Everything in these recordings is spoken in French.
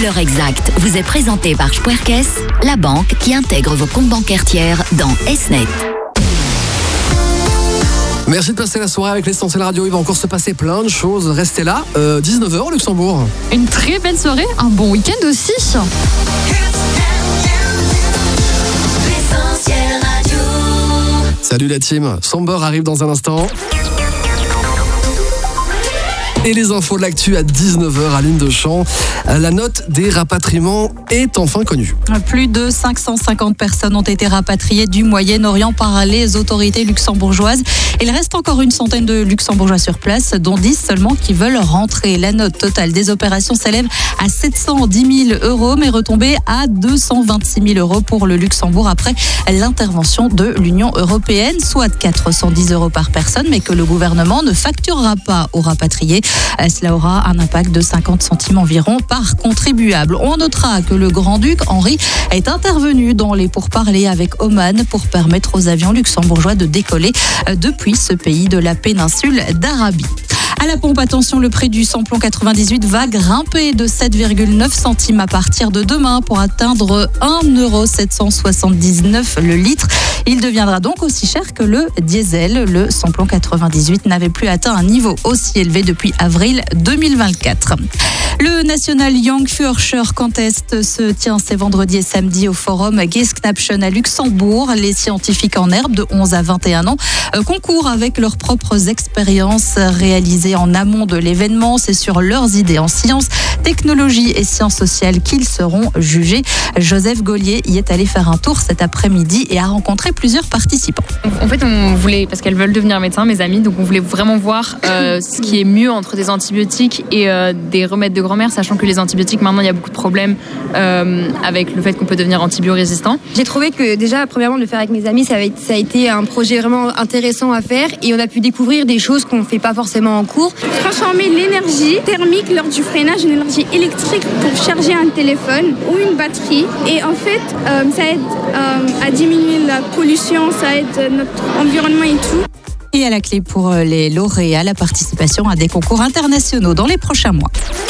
L'heure exacte vous est présentée par Spuerkes, la banque qui intègre vos comptes bancaires tiers dans SNET. Merci de passer la soirée avec l'Essentiel Radio. Il va encore se passer plein de choses. Restez là. 19h au Luxembourg. Une très belle soirée, un bon week-end aussi. Salut la team. Somber arrive dans un instant. Et les infos de l'actu à 19h à Lune de Champ. La note des rapatriements est enfin connue. Plus de 550 personnes ont été rapatriées du Moyen-Orient par les autorités luxembourgeoises. Il reste encore une centaine de Luxembourgeois sur place, dont 10 seulement qui veulent rentrer. La note totale des opérations s'élève à 710 000 €, mais retombée à 226 000 € pour le Luxembourg après l'intervention de l'Union européenne, soit 410 € par personne, mais que le gouvernement ne facturera pas aux rapatriés. Cela aura un impact de 50 centimes environ par contribuable. On notera que le grand-duc Henri est intervenu dans les pourparlers avec Oman pour permettre aux avions luxembourgeois de décoller depuis ce pays de la péninsule d'Arabie. À la pompe, attention, le prix du samplon 98 va grimper de 7,9 centimes à partir de demain pour atteindre 1,779 € le litre. Il deviendra donc aussi cher que le diesel. Le samplon 98 n'avait plus atteint un niveau aussi élevé depuis avril 2024. Le National Young Forscher Contest se tient ces vendredis et samedi au forum Geesknapschen à Luxembourg. Les scientifiques en herbe de 11 à 21 ans concourent avec leurs propres expériences réalisées en amont de l'événement. C'est sur leurs idées en sciences, technologie et sciences sociales qu'ils seront jugés. Joseph Gaulier y est allé faire un tour cet après-midi et a rencontré plusieurs participants. En fait, on voulait, parce qu'elles veulent devenir médecins, mes amies, donc on voulait vraiment voir ce qui est mieux entre des antibiotiques et des remèdes de grand-mère, sachant que les antibiotiques, maintenant, il y a beaucoup de problèmes avec le fait qu'on peut devenir antibiorésistant. J'ai trouvé que déjà, premièrement, de le faire avec mes amis, ça a été un projet vraiment intéressant à faire et on a pu découvrir des choses qu'on ne fait pas forcément en cours. Transformer l'énergie thermique lors du freinage en énergie électrique pour charger un téléphone ou une batterie. Et en fait, ça aide à diminuer la pollution, ça aide notre environnement et tout. Et à la clé pour les lauréats, la participation à des concours internationaux dans les prochains mois.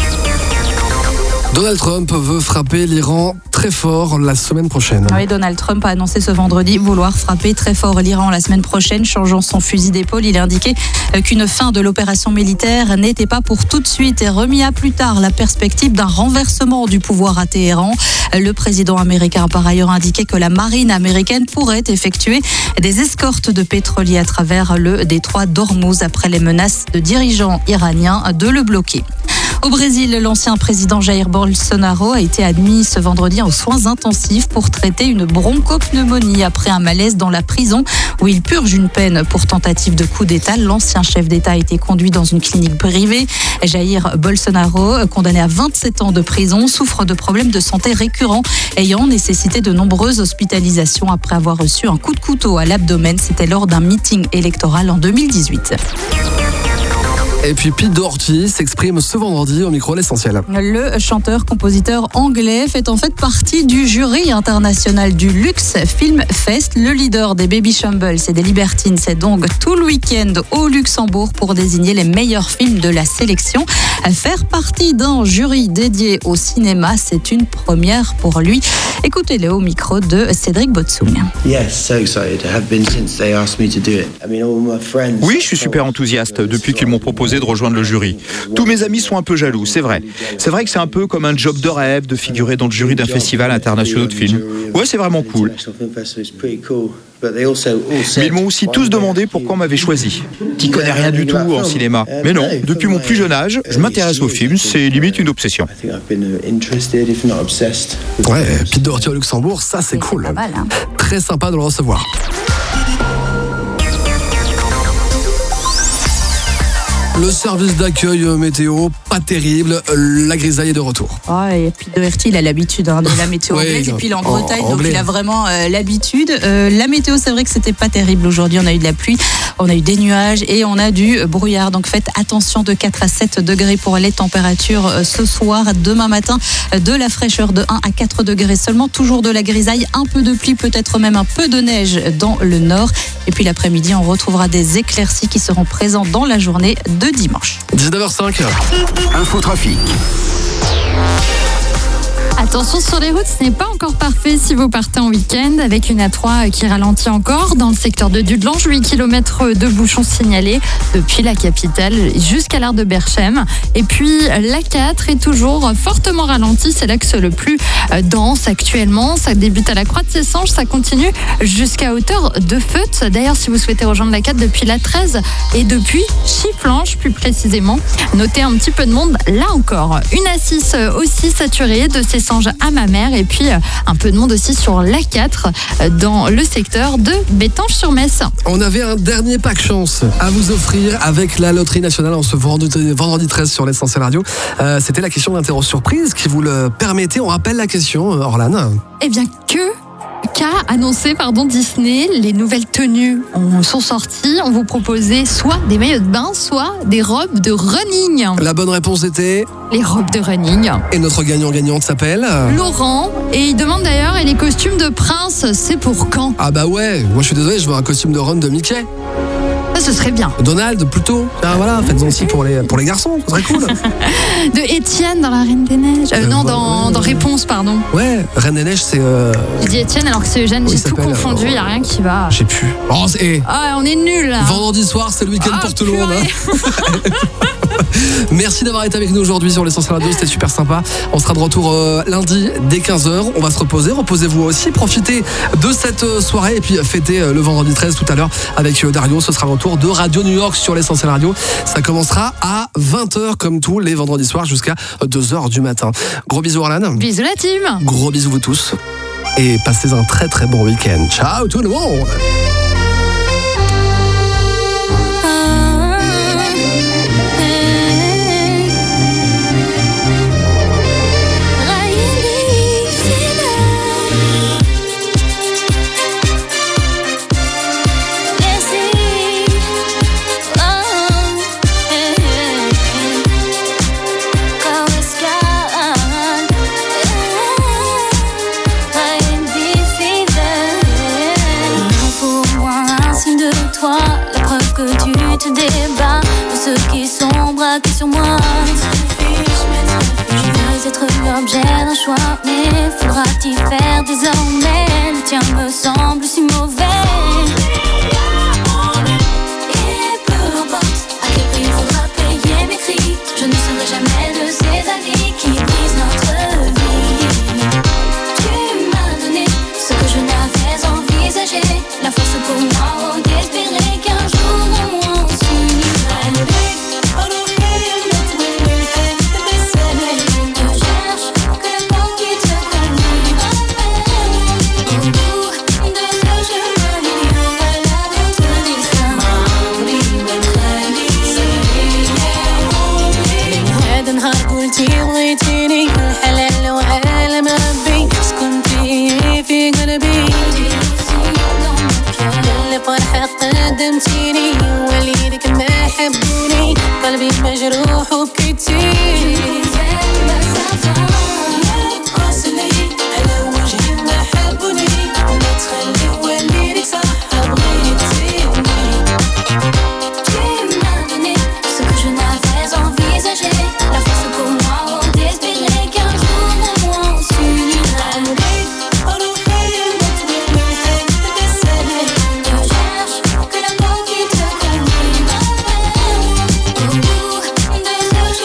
Donald Trump veut frapper l'Iran très fort la semaine prochaine. Oui, Donald Trump a annoncé ce vendredi vouloir frapper très fort l'Iran la semaine prochaine, changeant son fusil d'épaule. Il a indiqué qu'une fin de l'opération militaire n'était pas pour tout de suite et remis à plus tard la perspective d'un renversement du pouvoir à Téhéran. Le président américain a par ailleurs indiqué que la marine américaine pourrait effectuer des escortes de pétroliers à travers le détroit d'Ormuz après les menaces de dirigeants iraniens de le bloquer. Au Brésil, l'ancien président Jair Bolsonaro a été admis ce vendredi aux soins intensifs pour traiter une bronchopneumonie après un malaise dans la prison où il purge une peine pour tentative de coup d'État. L'ancien chef d'État a été conduit dans une clinique privée. Jair Bolsonaro, condamné à 27 ans de prison, souffre de problèmes de santé récurrents ayant nécessité de nombreuses hospitalisations après avoir reçu un coup de couteau à l'abdomen. C'était lors d'un meeting électoral en 2018. Et puis Pete Doherty s'exprime ce vendredi au micro l'Essentiel. Le chanteur-compositeur anglais fait en fait partie du jury international du Lux Film Fest. Le leader des Baby Shambles et des Libertines c'est donc tout le week-end au Luxembourg pour désigner les meilleurs films de la sélection. Faire partie d'un jury dédié au cinéma, c'est une première pour lui. Écoutez-le au micro de Cédric Botsung. Oui, je suis super enthousiaste depuis qu'ils m'ont proposé de rejoindre le jury. Tous mes amis sont un peu jaloux, c'est vrai. C'est vrai que c'est un peu comme un job de rêve de figurer dans le jury d'un festival international de films. Ouais, c'est vraiment cool. Mais ils m'ont aussi tous demandé pourquoi on m'avait choisi. T'y connais rien du tout en cinéma. Mais non, depuis mon plus jeune âge, je m'intéresse aux films, c'est limite une obsession. Ouais, Pete Doherty au Luxembourg, ça c'est cool. Pas mal, hein. Très sympa de le recevoir. Le service d'accueil météo, pas terrible. La grisaille est de retour. Oh, et puis Doherty, il a l'habitude de la météo anglaise. Et puis il est en Bretagne, donc il a vraiment l'habitude. La météo, c'est vrai que c'était pas terrible aujourd'hui. On a eu de la pluie, on a eu des nuages et on a du brouillard. Donc faites attention, de 4 à 7 degrés pour les températures ce soir. Demain matin, de la fraîcheur de 1 à 4 degrés seulement. Toujours de la grisaille, un peu de pluie, peut-être même un peu de neige dans le nord. Et puis l'après-midi, on retrouvera des éclaircies qui seront présentes dans la journée de dimanche. 19h05. Infotrafic. Attention sur les routes, ce n'est pas encore parfait si vous partez en week-end avec une A3 qui ralentit encore dans le secteur de Dudelange, 8 km de bouchons signalés depuis la capitale jusqu'à l'art de Berchem. Et puis l'A4 est toujours fortement ralentie, c'est l'axe le plus dense actuellement. Ça débute à la Croix de Cessanges, ça continue jusqu'à hauteur de Feut. D'ailleurs, si vous souhaitez rejoindre l'A4 depuis l'A13 et depuis Chifflange plus précisément, notez un petit peu de monde là encore. Une A6 aussi saturée de Cessanges à Mamers et puis un peu de monde aussi sur l'A4 dans le secteur de Bétange-sur-Metz. On avait un dernier pack chance à vous offrir avec la Loterie Nationale en ce vendredi 13 sur l'Essentiel Radio. C'était la question d'interro surprise qui vous le permettait. On rappelle la question, Orlane. Eh bien, qu'a annoncé Disney, les nouvelles tenues sont sorties. On vous proposait soit des maillots de bain, soit des robes de running. La bonne réponse était les robes de running. Et notre gagnante s'appelle Laurent. Et il demande d'ailleurs, et les costumes de prince, c'est pour quand? Ah bah ouais, moi je suis désolé, je veux un costume de Ron de Mickey. Ça, ce serait bien. Donald, plutôt. Ah, voilà, faites-en aussi pour les garçons, ce serait cool. De Étienne dans La Reine des Neiges. Dans Réponse, pardon. Ouais, Reine des Neiges, c'est... J'ai dit Étienne alors que c'est Eugène, j'ai tout confondu, il n'y a rien qui va. J'ai plus. Oh, on est nuls là. Vendredi soir, c'est le week-end pour tout le monde. Merci d'avoir été avec nous aujourd'hui sur l'Essentiel Radio, c'était super sympa. On sera de retour lundi dès 15h. On va se reposer, reposez-vous aussi. Profitez de cette soirée et puis fêtez le vendredi 13 tout à l'heure avec Dario. Ce sera le retour de Radio New York sur l'Essentiel Radio. Ça commencera à 20h comme tous les vendredis soirs jusqu'à 2h du matin. Gros bisous Orlane. Bisous la team. Gros bisous vous tous. Et passez un très très bon week-end. Ciao tout le monde. Tu débats de ceux qui sont braqués sur moi. Je veux être l'objet d'un choix, mais faudra-t-il faire désormais? Le tien me semble si mauvais. Et peu importe à quel prix il faudra payer mes cris, je ne serai jamais de ces amis qui brisent notre vie. Tu m'as donné ce que je n'avais envisagé, la force pour moi d'espérer qu'un jour au moins بغيتيني الحلال وعالم ربي شكون في قلبي اللي فرحة قدمتيني وليدك ما حبوني قلبي مجروح وبكيتي على وجهي ما حبوني ما تخلي وليدك صح بغيتيني tu m'as donné ce que je n'avais envisagé, la force pour moi d'espérer qu'un jour au moins on s'unira. Je cherche que l'amour qui te conduira au bout de ce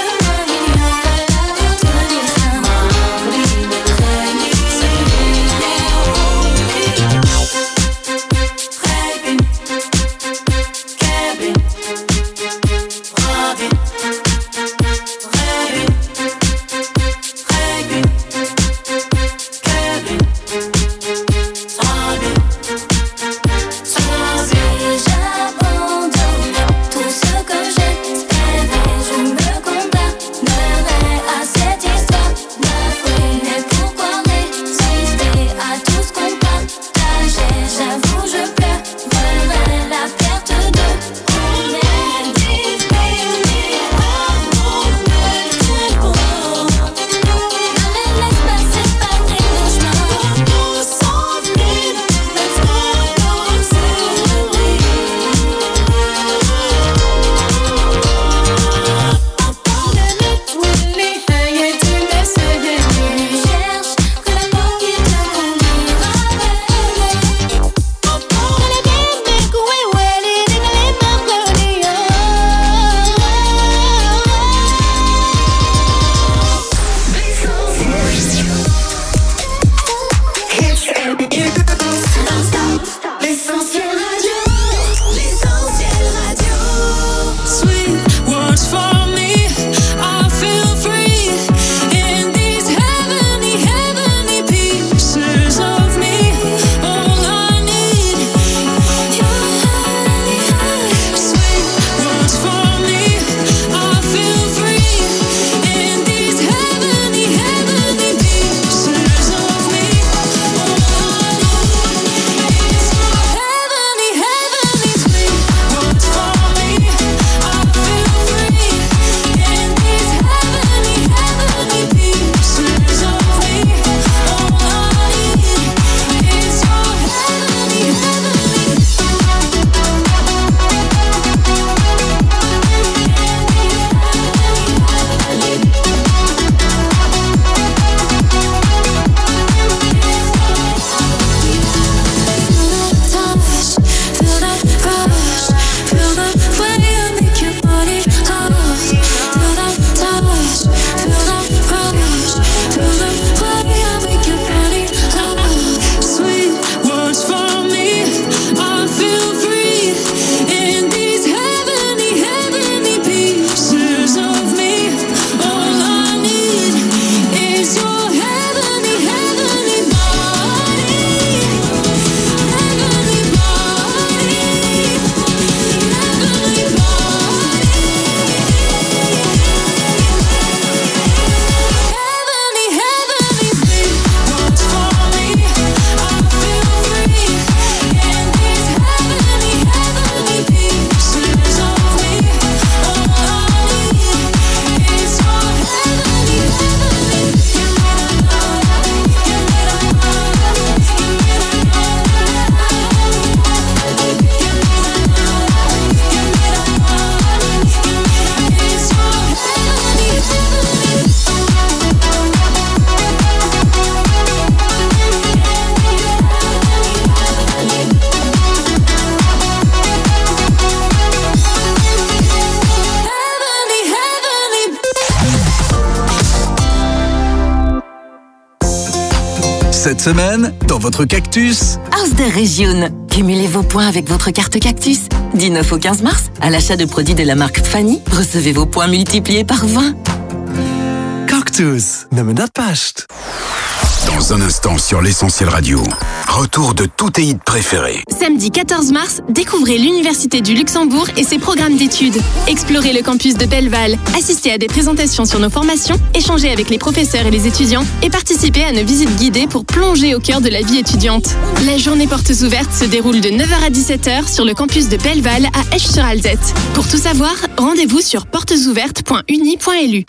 Cette semaine, dans votre cactus... Haus der Region. Cumulez vos points avec votre carte cactus. Du 9 au 15 mars, à l'achat de produits de la marque Fanny, recevez vos points multipliés par 20. Cactus, ne me note pas. Dans un instant sur l'Essentiel Radio, retour de tous tes hits préférés. Samedi 14 mars, découvrez l'Université du Luxembourg et ses programmes d'études. Explorez le campus de Belleval, assistez à des présentations sur nos formations, échangez avec les professeurs et les étudiants et participez à nos visites guidées pour plonger au cœur de la vie étudiante. La journée portes ouvertes se déroule de 9h à 17h sur le campus de Belleval à Esch-sur-Alzette. Pour tout savoir, rendez-vous sur portesouvertes.uni.lu.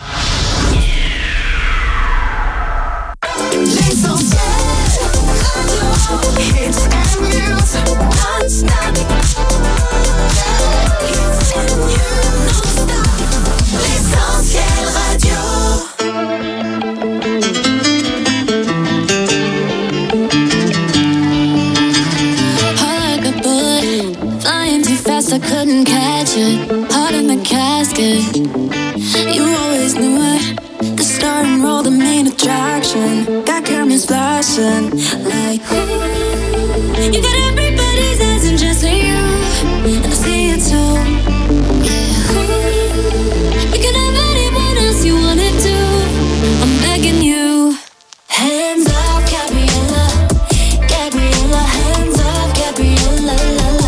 I couldn't catch it, heart in the casket. You always knew it. The star and roll, the main attraction. Got cameras flashing like ooh. You got everybody's eyes and just you, and I see it too. Yeah, ooh. You can have anyone else you wanted to. I'm begging you. Hands off, Gabriella, Gabriella. Hands off, Gabriella, la la.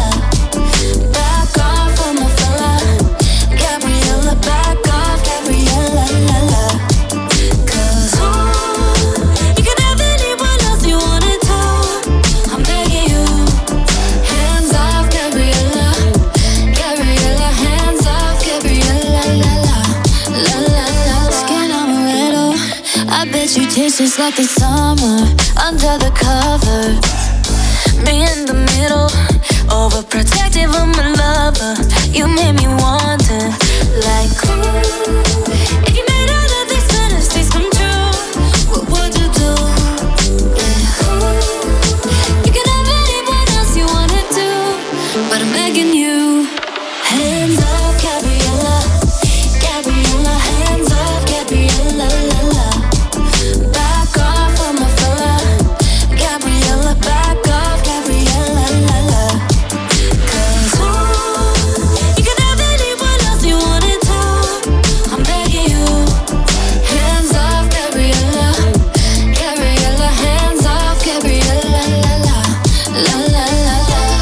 You taste just like the summer under the cover. Me in the middle, overprotective of my lover. You made me wonder, like ooh, if you made all of these fantasies come true, what would you do? Yeah, ooh, you can have anyone else you wanna do, but I'm begging you. Hands off, Gabriella, Gabriella. Hands off, Gabriella, la la. Back off of my fella, Gabriella. Back off, Gabriella, la la. 'Cause ooh, you can have anyone else you wanted to. I'm begging you. Hands off, Gabriella, Gabriella. Hands off, Gabriella, la la, la la la la.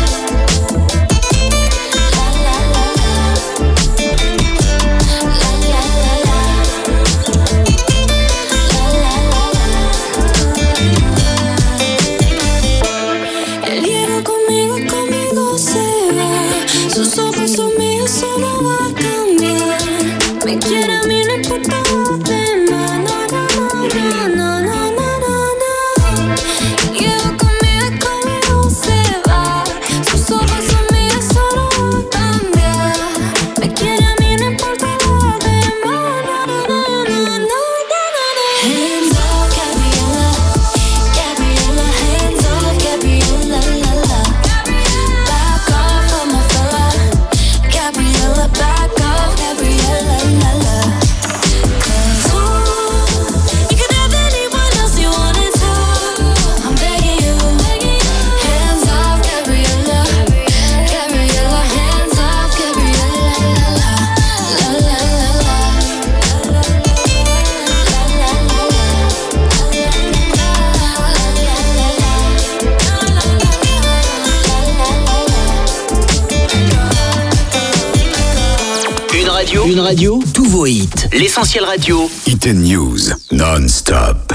Une radio, tous vos hits. L'Essentiel Radio. Hit and News, non-stop.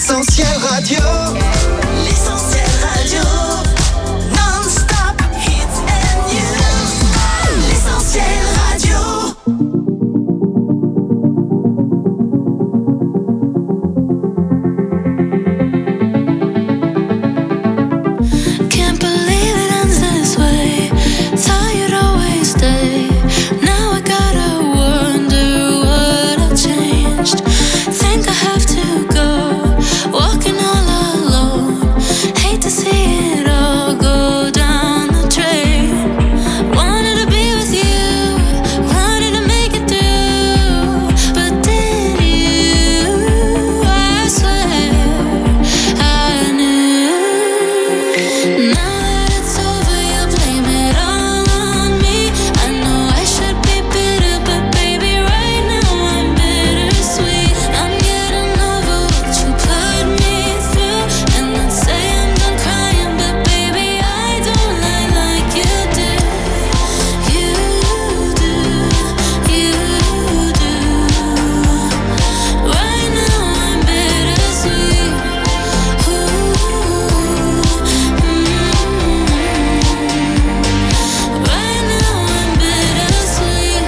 L'essentiel radio. L'essentiel radio. Non-stop hits and news. L'essentiel radio. Can't believe it ends this way. Thought you'd always stay. Now I gotta wonder what I've changed. Think I have to go, walking all alone. Hate to see it all go down the drain. Wanted to be with you, wanted to make it through, but did you? I swear I knew. Now that it's over, you blame it all on me. I know I should be bitter, but baby, right now I'm bittersweet. I'm getting over what you put me through, and then say I'm done crying, but baby, I don't lie like you do. You do, you do. Right now I'm bittersweet. Right now I'm bittersweet.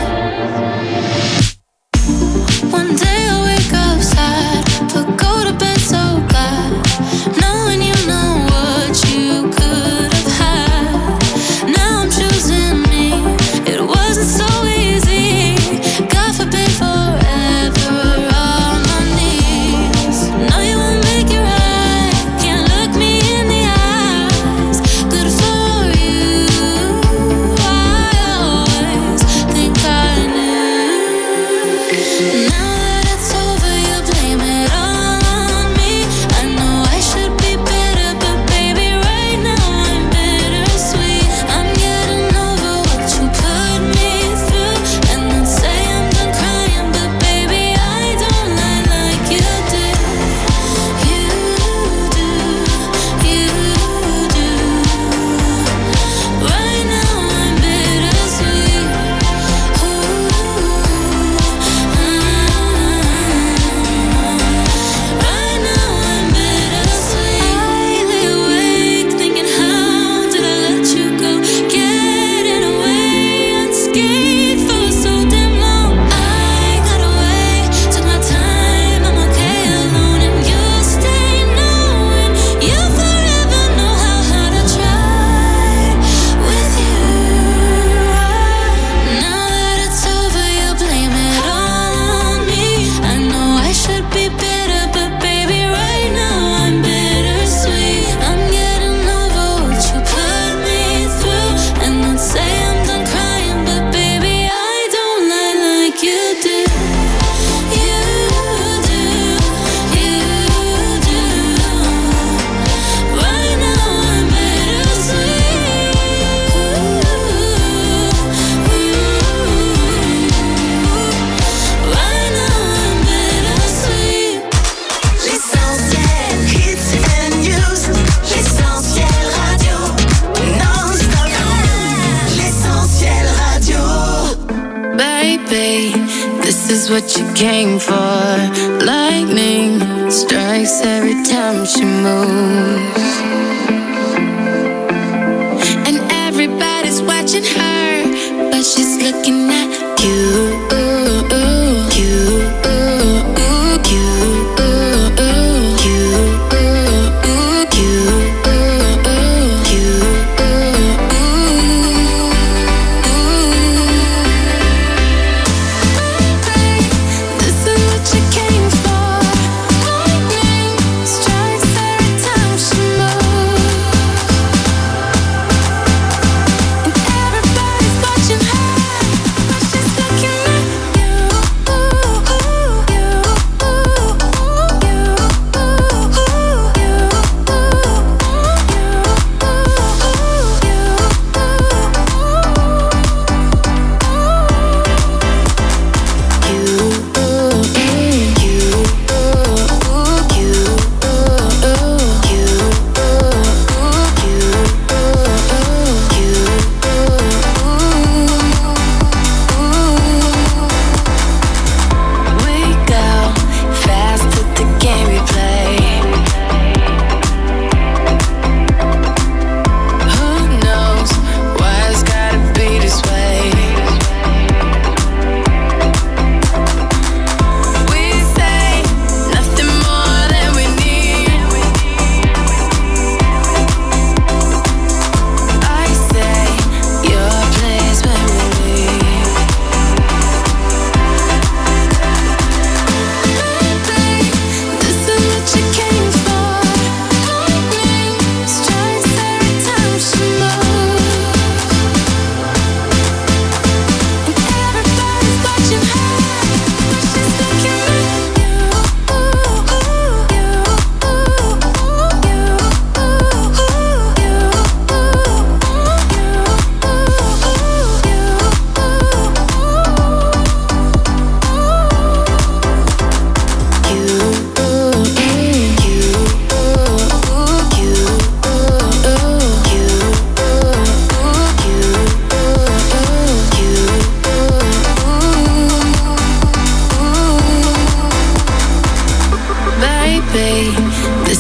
One day I wake up sad, but go to bed so glad, knowing you know what you could have had. Now I'm choosing me. It wasn't so easy. God forbid forever on my knees. No, you won't make it right. Can't look me in the eyes. Good for you. I always think I knew. Now that it's over, you blame it all on me. I know I should be better, but baby, right now I'm bittersweet. I'm getting over what you put me through, and then say I'm done crying, but baby, I don't lie like you do. You do, you do. Right now I'm bittersweet. Right now I'm bittersweet. I lay awake thinking, how did I let you go? Getting away unscathed for so damn long. I got away, took my time, I'm okay alone, and you'll stay knowing you forever know how hard I tried with you. Now that it's over, you blame it all on me. I know I should be better, but baby, right now I'm bittersweet. I'm getting over what you put me through, and then say I'm done crying, but baby, I don't lie like you do. You do, you do. Right now I'm bittersweet. Right now I'm bittersweet. L'essentiel hits and news. L'essentiel radio. Non-stop. L'essentiel radio. Baby, this is what you came for. Lightning strikes every time she moves, and everybody's watching her, but she's looking at you. This is what you came for. Lightning strikes every time she moves, and everybody's watching her, but she's looking at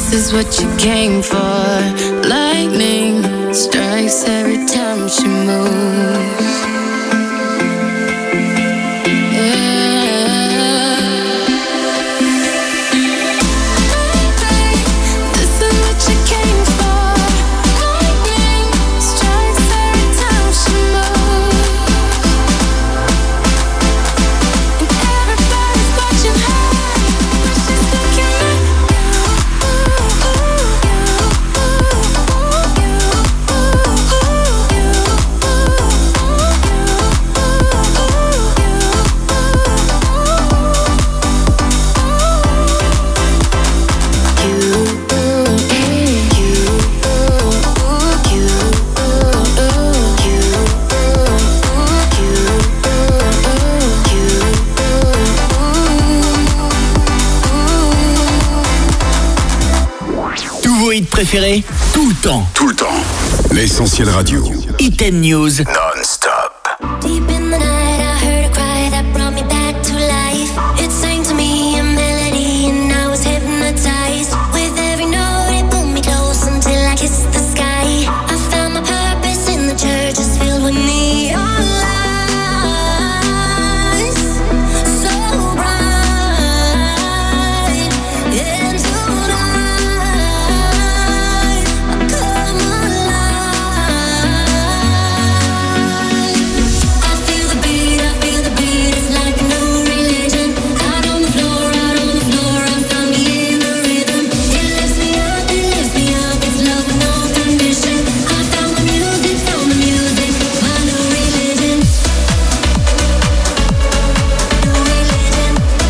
This is what you came for. Lightning strikes every time she moves. Préféré tout le temps. Tout le temps. L'Essentiel Radio. Hit and News. Non-stop. Deep in the night, I heard a cry that brought me back to life. It sang to me a melody, and I was hypnotized. With every note, it pulled me close until I kissed the sky. I found my purpose in the church, it's filled with neon lights, so bright. And tonight, I come alive. I feel the beat, it's like a new religion. Out on the floor, I found me in the rhythm. It lifts me up, it's love with no condition. I found the music, my new religion. New religion.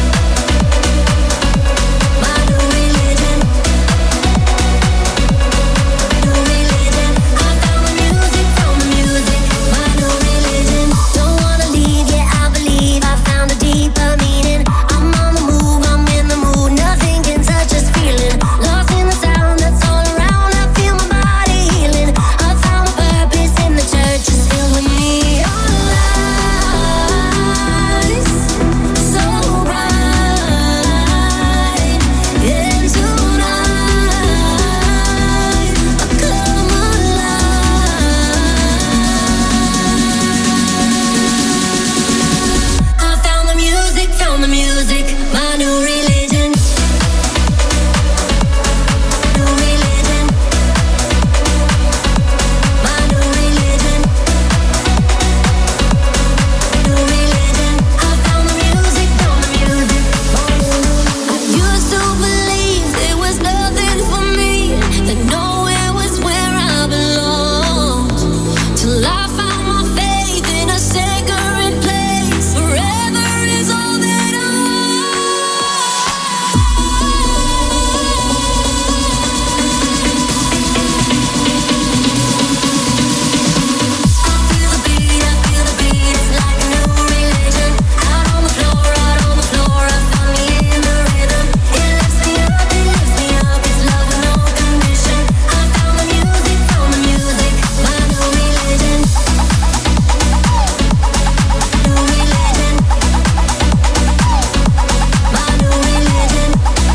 My new religion. New religion. I found the music, my new religion. Don't wanna leave, yeah, I believe I found a deeper meaning. I'm on the move, I'm in the mood, nothing can touch this feeling. Lost in the sound that's all around, I feel my body healing. I found my purpose in the church, it's filled with neon lights, so bright. And tonight, I come alive. I found the music, my new religion. New religion. My new religion. New religion. I found the music, I used to believe there was nothing for me, that nowhere was where I belonged. Till I found my faith in a sacred place. Forever is all that I feel the beat, it's like a new religion. Out on the floor, I found me in the rhythm. It lifts me up, it's love with no condition. I found the music, my new religion. New religion. My new religion.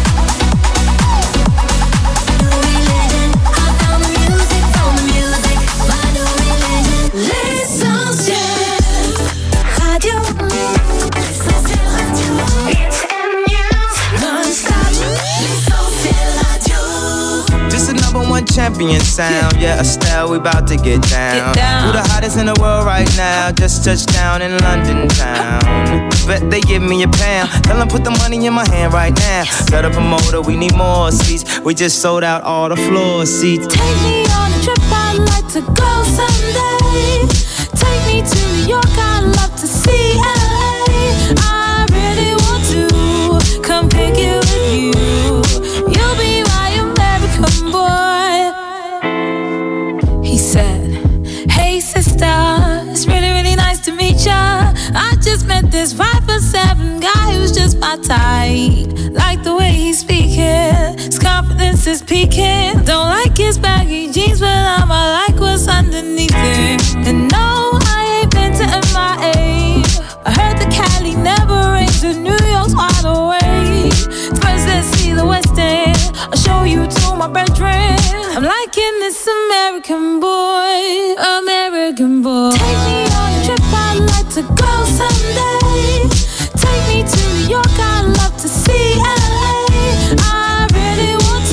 New religion. I found the music, my new religion. L'essentiel radio. L'essentiel radio. Hits and news. Non-stop. L'essentiel radio. This is number one champion sound. Yeah, Estelle, we about to get down. Who the hottest in the world right now? Just touched down in London town. Bet they give me a pound. Tell them put the money in my hand right now. Set up a motor, we need more seats. We just sold out all the floor seats. Take me on a trip, I'd like to go someday. Take me to New York, I'd love to see LA. I really want to come pick you with you. You'll be my American boy. He said, hey sister, it's really nice to meet ya. I just met this 5'7" guy who's just my type. Like the way he's speaking, his confidence is peaking. Don't like his baggy jeans, but I like what's underneath it. And no, I ain't been to MIA. I heard the Cali never rains, and New York's wide awake. First let's see the West End. I'll show you to my bedroom. I'm liking this American boy, American boy. Take me on a trip, I'd like to go someday. Take me to New York, I'd love to see LA. I really want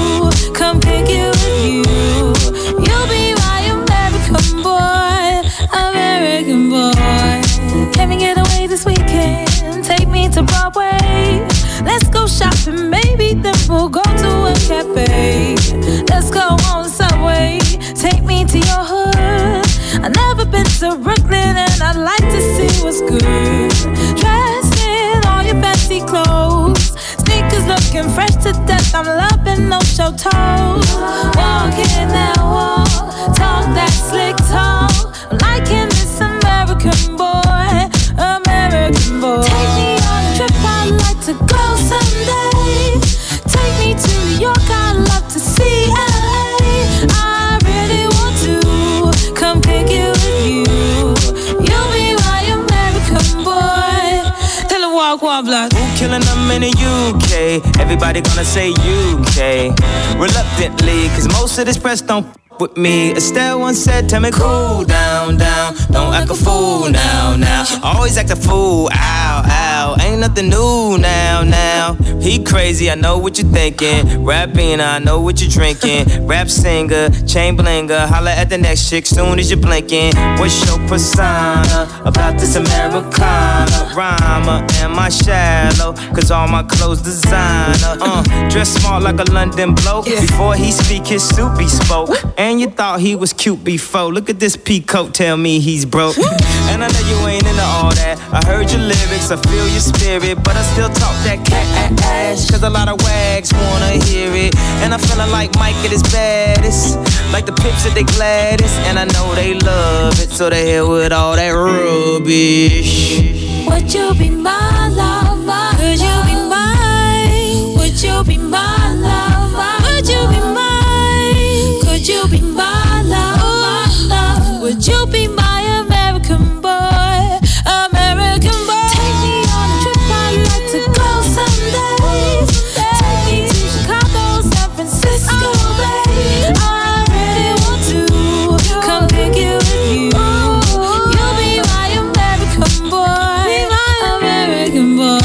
to come pick you with you. You'll be my American boy, American boy. Can we get away this weekend? Take me to Broadway. Let's go shopping, maybe then we'll go to a cafe. Let's go on the subway. Take me to your hood. I've never been to Brooklyn and I'd like to see what's good. Dressed in all your fancy clothes, sneakers looking fresh to death. I'm loving no show toes. Walking that wall, talk that slick talk. I'm liking this American boy, American boy. Take me on a trip, I'd like to go someday. Take me to New York, I'd love to see LA. I really want to come pick you with you. You'll be my American boy. Tell her walk, blood. Who killing them in the UK? Everybody gonna say UK. Reluctantly, cause most of this press don't with me. Estelle once said, tell me cool down, down. Don't act a fool now, now. Always act a fool, ow, ow. Ain't nothing new now, now. He crazy, I know what you're thinking. Rapping, I know what you're drinking. Rap singer, chain blinger. Holla at the next chick soon as you're blinking. What's your persona about this Americana? Rhymer, am I shallow? Cause all my clothes designer. Dress smart like a London bloke. Before he speak, his suit be spoke. And you thought he was cute before. Look at this peacoat, tell me he's broke. And I know you ain't into all that. I heard your lyrics, I feel your spirit, but I still talk that cat ass. Cause a lot of wags wanna hear it. And I'm feeling like Mike at his baddest. Like the pips at they gladdest. And I know they love it, so they hell with all that rubbish. Would you be my lover? Could you be mine? Would you be my lover? Would you be mine? Could you be my love? Would you be my American boy? American boy. Take me on a trip, I'd like to go someday. Take me to Chicago, San Francisco, babe. I really want to come pick you with you. You'll be my American boy, American boy.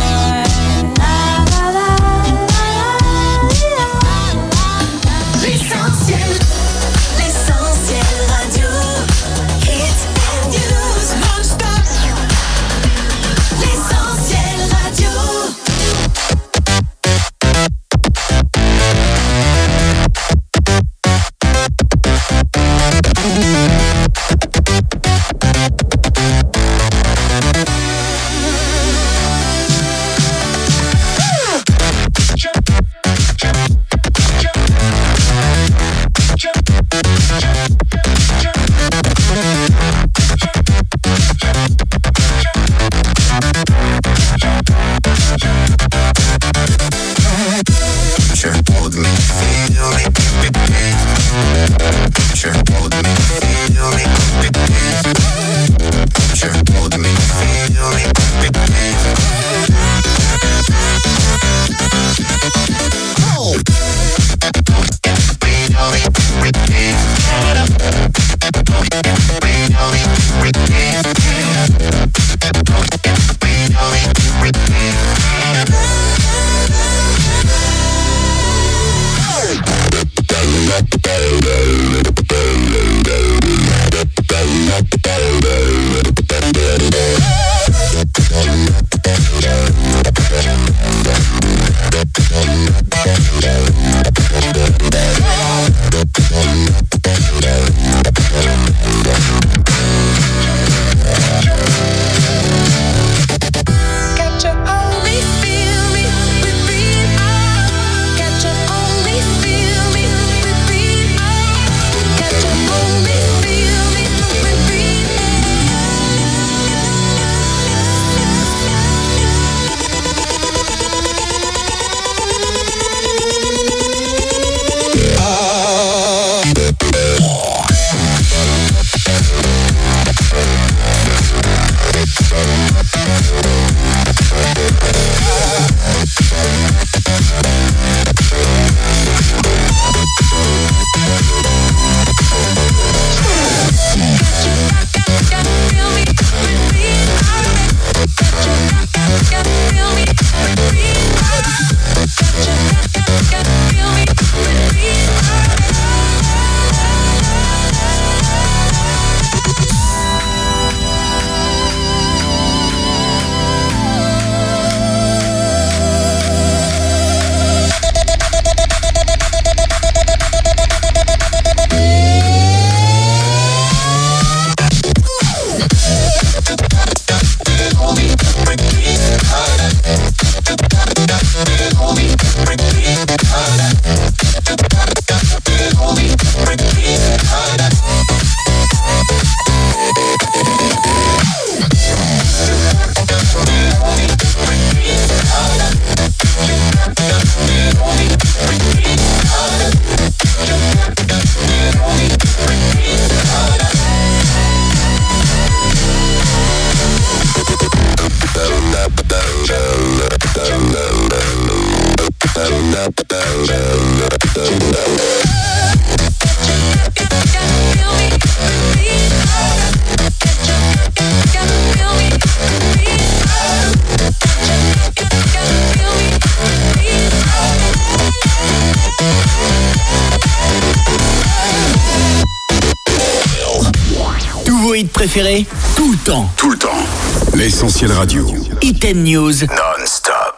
Tous vos hits préférés, tout le temps. Tout le temps. L'Essentiel Radio. Hit and News. Non-stop.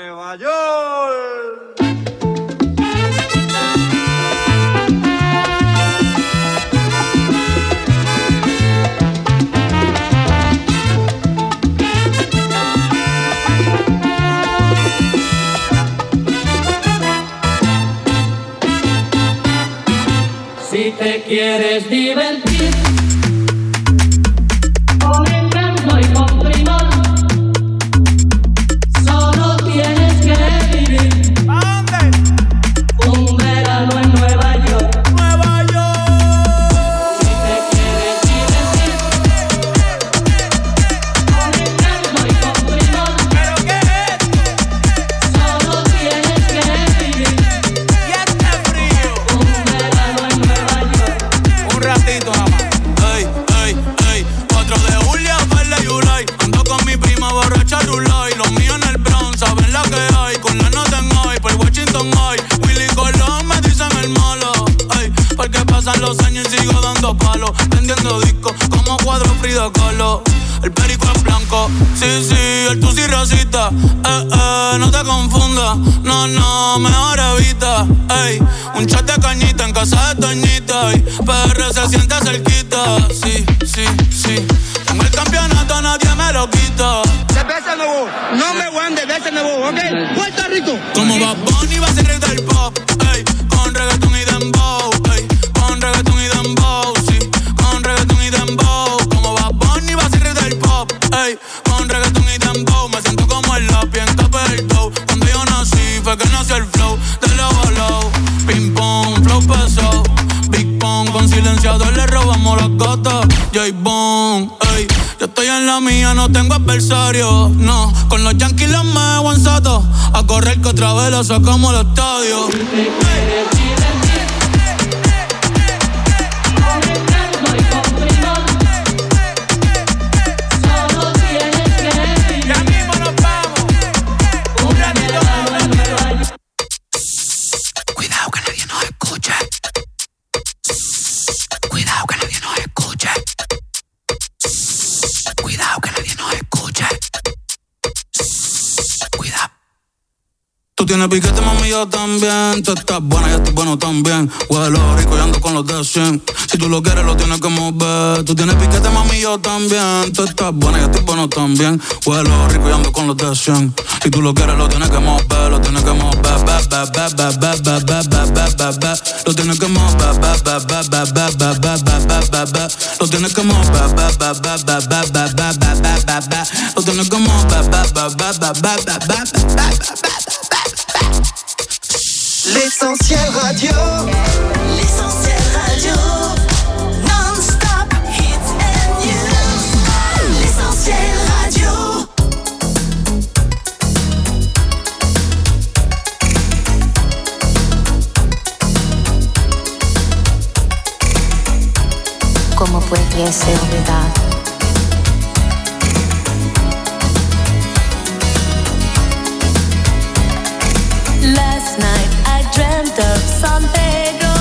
Si te quieres divertir con encanto y con primor, solo tienes que vivir un verano en Nueva York. Nueva York. Si te quieres divertir con encanto y con primor, ¿pero qué es? Solo tienes que vivir y este frío un verano en Nueva York. Un ratito nada más. Ey, ey, ey. 4 de julio, verde y July. Ando con mi prima borracha Rulay. Los míos en el Bronx, saben la que hay. Con la nota en hoy, por Washington hoy. Willy Colón me dicen el malo. Ey, porque pasan los años y sigo dando palos. Vendiendo discos como cuadro Frida Kahlo. El perico es blanco, sí, sí, el tusi racista. No te confundas, no, no, mejor evita. Ey, un chat de cañita en casa de Toñita. Y PR se siente cerquita, sí, sí, sí. Tengo el campeonato, nadie me lo quita. De veces nuevo, no me voy de veces nuevo, ¿ok? Puerto Rico. Como Bad Bunny va a ser rey del pop, ey, con reggaeton y dembow, ey, con reggaeton y dembow, sí, con reggaeton y dembow. Como Bad Bunny va a ser rey del pop, ey, con reggaeton y dembow. Me siento como el lápiz en capa del dough. Cuando yo nací fue que nació el flow de low a low. Ping pong, flow pesado, Big Pong. Con silenciador le robamos las gatas, J-Bone, ey. Yo estoy en la mía, no tengo adversario, no. Con los Yankees los me aguanzato. A correr que otra vez lo sacamos al estadio. Cuidado que nadie nos escuche. Cuidado que nadie nos escuche. Cuidado que nadie nos escuche. Cuidado. Tú tienes piquete, mami, yo también. Tú estás buena, yo estoy bueno también. Huelo rico y ando con los de 100. Si tú lo quieres, lo tienes que mover. Tú tienes piquete, mami, yo también. Tú estás buena, yo estoy bueno también. Huelo rico y ando con los de 100. Si tú lo quieres, lo tienes que mover. Lo tienes que mover. Lo tienes que mover. Lo tienes que mover. Lo tienes que L'essentiel radio. L'essentiel radio. Non-stop hits and news. L'essentiel radio. ¿Cómo pudiese olvidar? Last night I dreamt of San Pedro,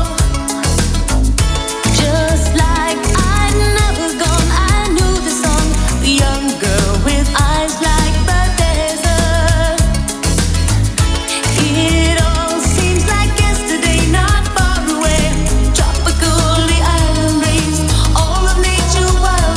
just like I'd never gone. I knew the song, the young girl with eyes like the desert. It all seems like yesterday, not far away. Tropical, the island breeze, all of nature wild.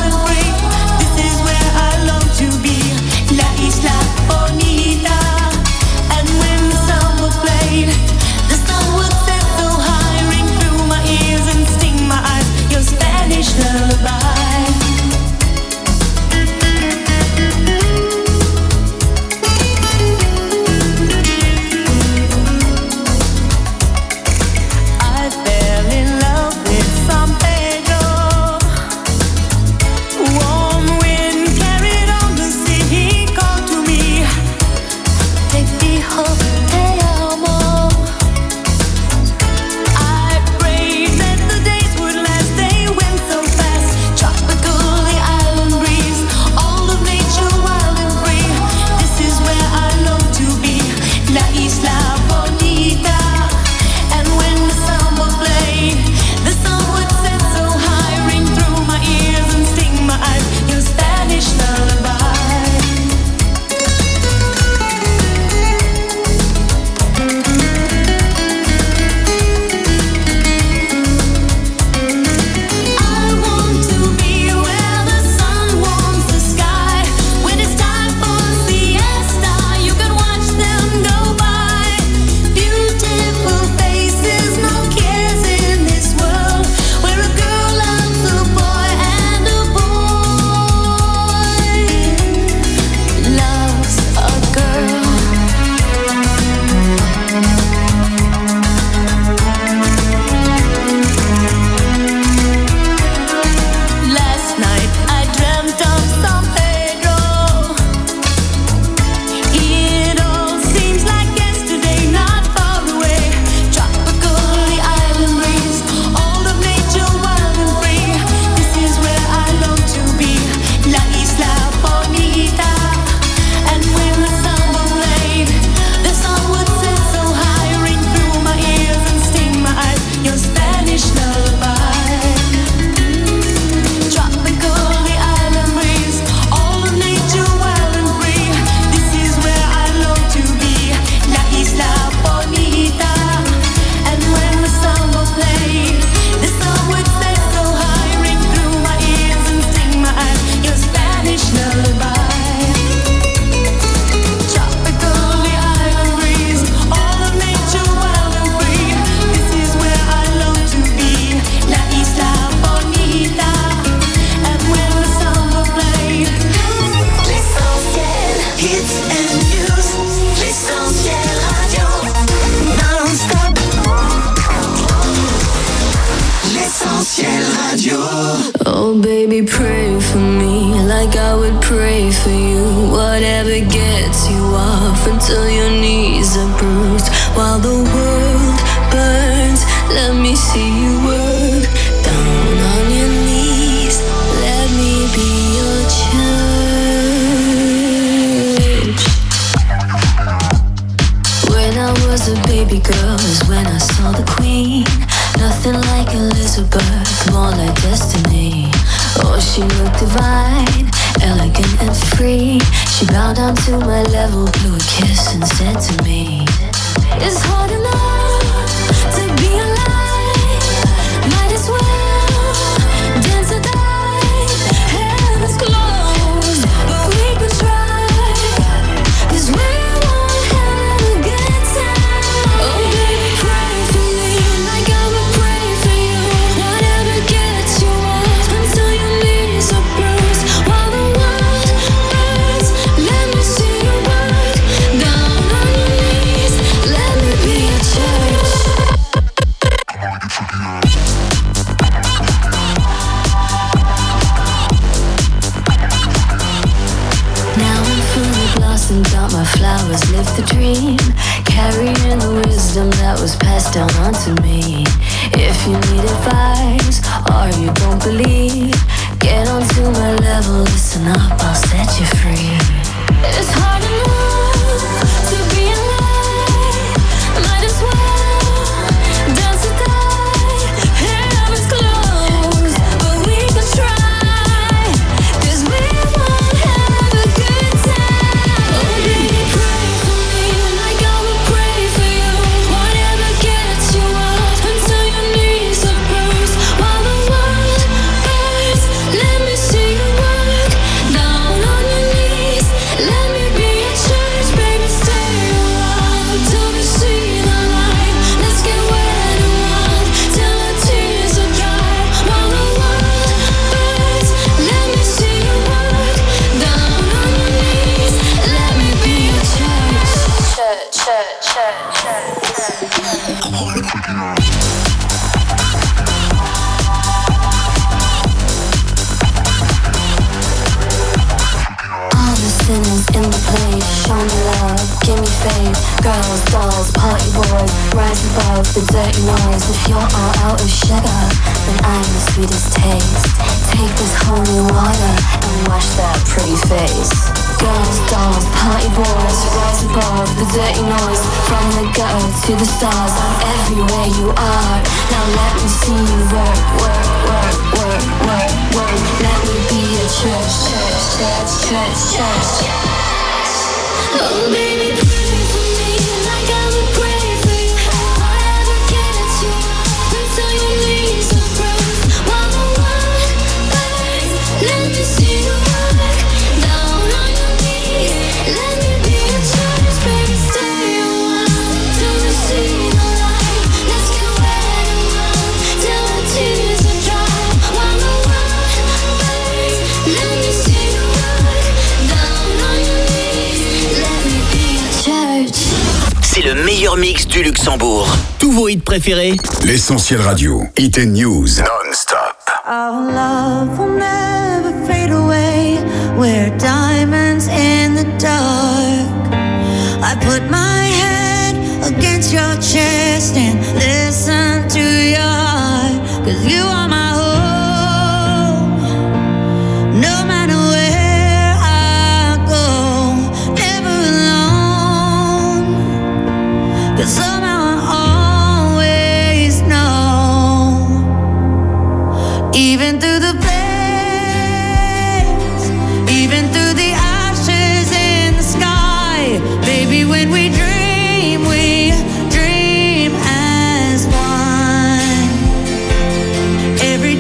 until your knees are bruised. While the world burns, let me see you work. Down on your knees, let me be your church. When I was a baby girl is when I saw the Queen. Nothing like Elizabeth, more like destiny. Oh, she looked divine, elegant and free. She bowed down to my level, blew a kiss and said to me, it's hard enough to be alive. Might as well dance or die. Heaven's closed, but we can try. 'Cause we won't have a good time. Oh baby, pray for me like I would pray for you. Whatever gets you off until your knees are bruised. While the world burns, let me see you work. Down on your knees, let me be your church. Now I'm fully blossomed out, my flowers live the dream, carrying the wisdom that was passed down onto me. If you need advice or you don't believe, get onto my level, listen up, I'll set you free. It's hard enough to be alive. Might as well dance or die. Heaven's closed, but we can try. 'Cause we won't have a good time. Oh baby, pray for me like I would pray for you. Whatever gets you off until your knees are bruised. While the world burns, let me see you work. Down on your knees, let me be your church. Baby, stay a while till we see the light. Let's get wet and wild till our tears are dry. While the world burns, let me see you work. Down on your knees, let me be your church. All the sinners in the place, show me love, give me faith. Girls, dolls, party boys, rise above the dirty noise. If you're all out of sugar, then I'm the sweetest taste. Take this holy water and wash that pretty face. Girls, dolls, party boys, rise above the dirty noise. From the gutter to the stars, I'm everywhere you are. Now let me see you work, work, work, work, work, work. Let me be your church, church, church, church, church. Oh baby, pray for me like I would pray for you. Whatever gets you off until your knees are bruised. While the world burns, let me see you work. Down on your knees, let me be your church. Baby, stay a while till we see the light. Let's get wet and wild till our tears are dry. While the world burns, let me see you work. Down on your knees, let me be your church. C'est le meilleur mix du Luxembourg. Tous vos hits préférés. L'Essentiel Radio. Hit and News. Non-stop. Our love will never fade away. We're diamonds in the dark. I put my head against your chest and listen to your heart. 'Cause you are my home. No matter where I go, never alone. 'Cause somehow I always know. Even through the flames, even through the ashes in the sky, baby, when we dream as one. Every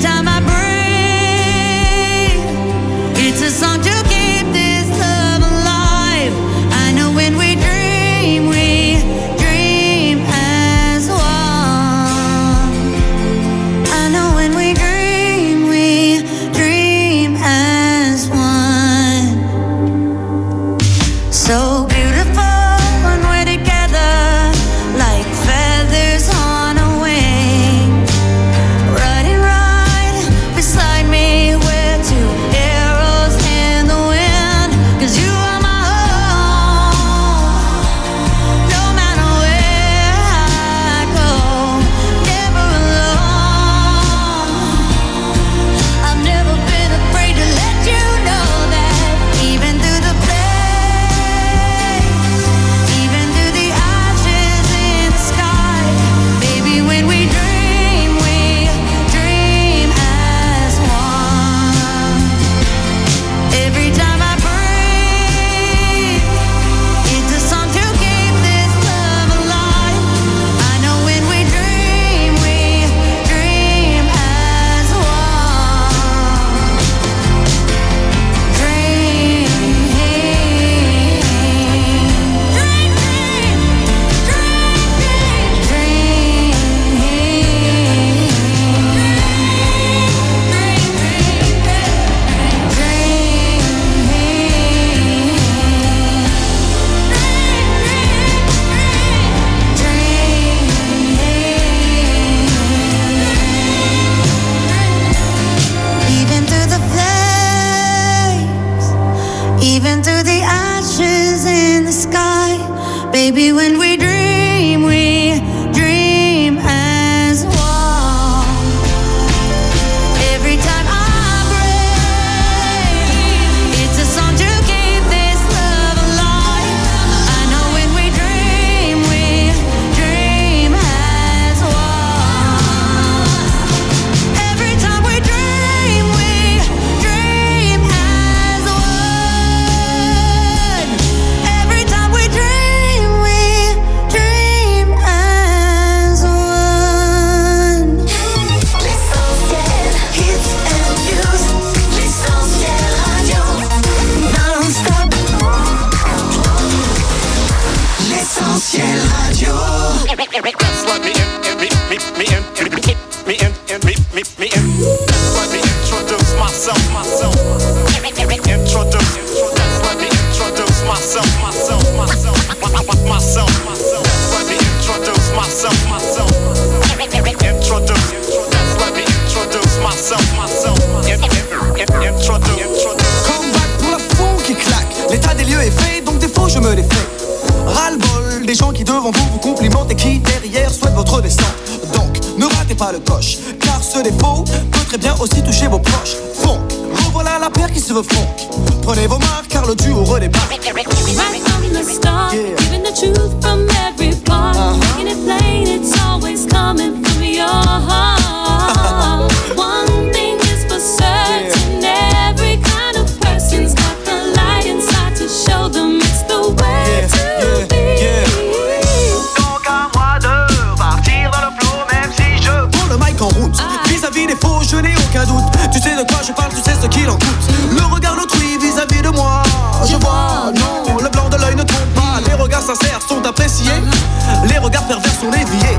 Comeback pour la fond qui claque. L'état des lieux est fait, donc des faux je me les fais. Ras-le-bol des gens qui devant vous complimentent et qui derrière souhaitent votre descente. Donc ne ratez pas le coche, car ce défaut peut très bien aussi toucher vos proches. Funk, revoilà la paire qui se veut funk. Prenez vos marques car le duo redébarque. Right from the start, giving the truth from every part, making it plain, it's always coming from your heart. One thing is for certain, every kind of person's got the light inside to show them it's the way to be. Donc à moi de partir dans le flow, même si je prends le mic en route. Vis-à-vis des faux, je n'ai aucun doute. Tu sais de quoi je parle, tu sais ce qu'il en coûte. Le regard d'autrui vis-à-vis de moi, je vois, non, le blanc de l'œil ne trompe pas. Les regards sincères sont appréciés, les regards pervers sont déviés.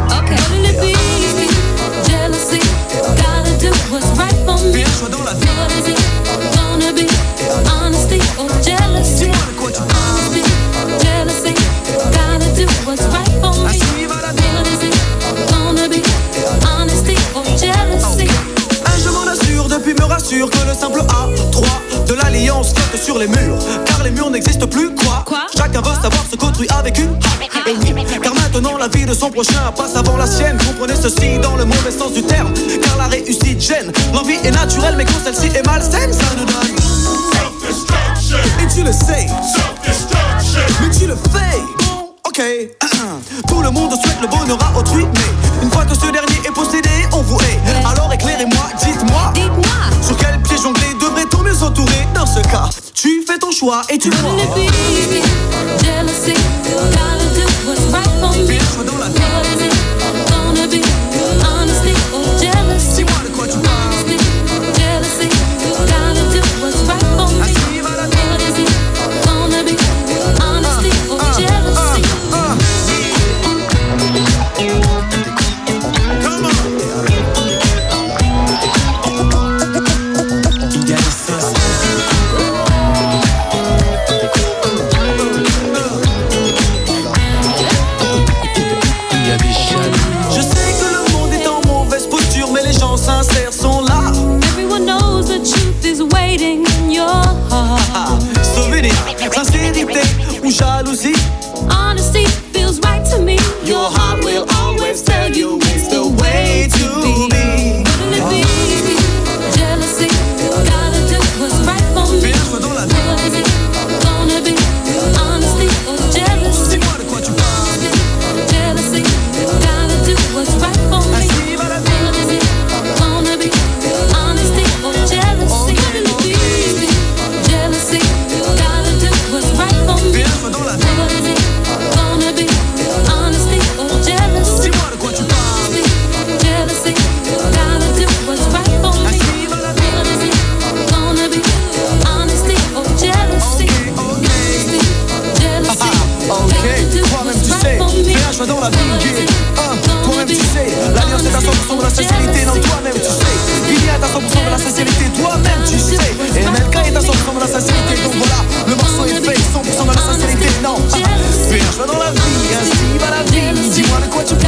Jealousy, gotta do what's right for me. What is it gonna be? Honesty or jealousy? Honesty, jealousy, gotta do what's right for me. What is it gonna be? Honesty or jealousy? Je m'en assure depuis me rassure que le simple A3 de l'alliance flotte sur les murs. Car les murs n'existent plus, quoi. Chacun veut savoir ce qu'autrui a vécu. Car maintenant la vie de son prochain passe avant la sienne. Comprenez ceci dans le mauvais sens du terme. Car la réussite gêne. L'envie est naturelle mais quand celle-ci est malsaine, ça nous donne self-destruction. Et tu le sais, self-destruction. Mais tu le fais. Bon, ok. Tout le monde souhaite le bonheur à autrui, mais une fois que ce dernier est possédé, on vous hait. Alors éclairez-moi, dites-moi sur quel pied jongler devrait-on mieux s'entourer? Dans ce cas, tu fais ton choix et tu vois. Jealousy, gotta do what's right for me. What is it gonna be? Honesty or jealousy? Honesty, jealousy, gotta do what's right for me. What is it gonna be? Honesty or jealousy? Come on. Je sais que le monde est en mauvaise posture, mais les gens sincères sont là. Everyone knows the truth is waiting in your heart. Souvenir, sincérité ou jalousie. Honesty feels right to me. Your heart will always tell you it's the way to be. Wouldn't it be jealousy? Gotta do what's right for me. What is it gonna be? Honesty or jealousy? Dis-moi de quoi tu parles. Jealousy, gotta do what's right for me. What is it gonna be? Honesty or jealousy? Wouldn't it be jealousy? Gotta do what's right for me. What is it gonna be? Honesty or jealousy? Dis-moi de quoi tu parles. Jealousy, gotta do what's right for me. What is it gonna be? Honesty or jealousy? Jealousy, toi-même tu sais, fais un choix dans la vie, toi-même tu sais, l'alliance est à 100% de la sincérité, non toi-même tu sais, Billy est à 100% de la sincérité, toi-même tu sais, et MLK est à 100% de la sincérité, donc voilà, le morceau est fait, 100% de la sincérité, non, fais un choix dans la vie, ainsi va la vie, dis-moi de quoi tu parles.